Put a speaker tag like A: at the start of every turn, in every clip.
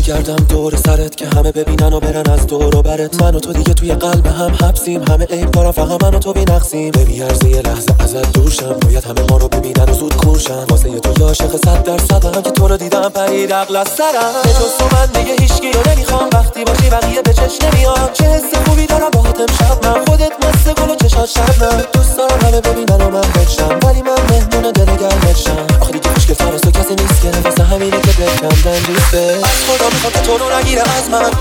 A: بگردم دور سرت که همه ببینن و برن از دور و برت. من و تو دیگه توی قلب هم حبسیم، همه عیب کارا فقط من و تو بی‌نقصیم. نمیارزه یه لحظه ازت دور شم، باید همه ما رو ببینن و زود کورشن. واسه یه تو عاشق 100%م که تو رو دیدم پرید عقل از سرم. به جز تو من دیگه هیچکی رو نمیخوام، وقتی باشی بقیه به چش نمیاد. چه حس خوبی دارم باهات امشب من، خودت مست گل و چشات شبنم. دوست دارم همه ببینن و من بشم، ولی من مهمون دل گرمشم. آخه دیگه خوشگل تر از تو کسی نیست که واسه همینه که بکندن دوسته. از خدا میخواد که تو رو نگیره از من،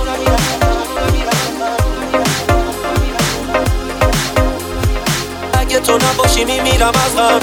A: اگه تو نباشی میمیرم از غم.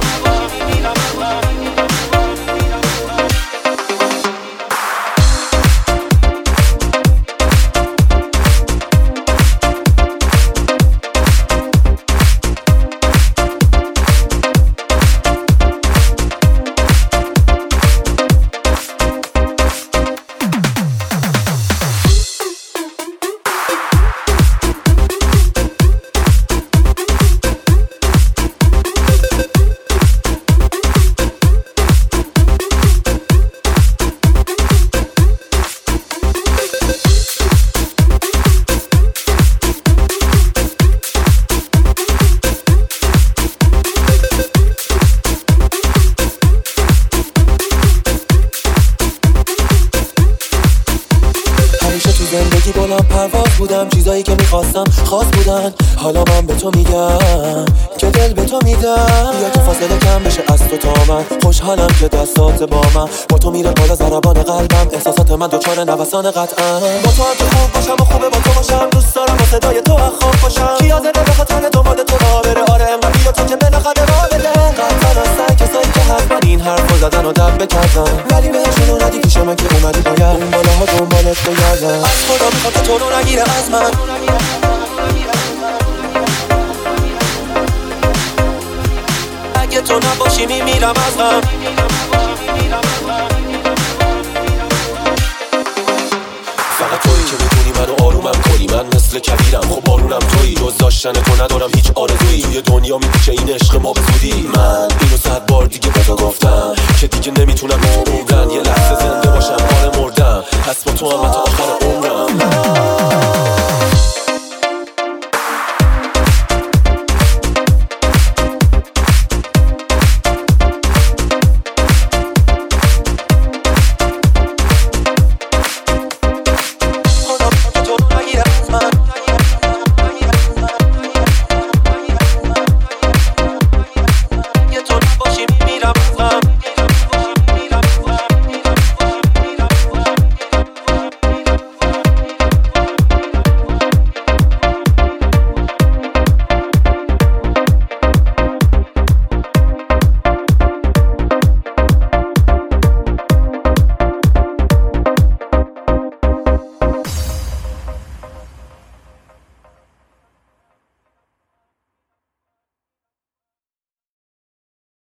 A: زندگی بلند پرواز بودم، چیزایی که میخواستم خاص بودن. حالا من به تو میگم که دل به تو میدم. بیا که فاصله کم بشه از تو تا من، خوشحالم که دستات با من. با تو میره بالا ضربان قلبم، احساسات من دوچار نوسان قطعا. با تو هم که خوب باشم و خوبه با تو باشم، دوست دارم با صدای تو خواب باشم. کی حاضره بخاطر دنبال تو راه بره؟ آره انقدر بیا تو که بالاخره راه بده. قطعا هستن کسایی که حتما این حرفو زدن و دب بکردن، ولی بهشون ندی پیش من که اومدی باید اون بالاها دنبالت بگردن. از خدا میخواد که تو رو نگیره از من، اگه تو نباشی میمیرم از غم. فقط تویی که میتونی منو آرومم کنی، من مثل کبیرم خب بارونم تویی. جز داشتن تو ندارم هیچ آرزویی، توی دنیا میپیچه این عشق ما به زودی. من اینو 100 بار دیگه به تو گفتم که دیگه نمیتونم به تو عمرن یه لحظه زنده باشم، آره مردم. پس با تو هم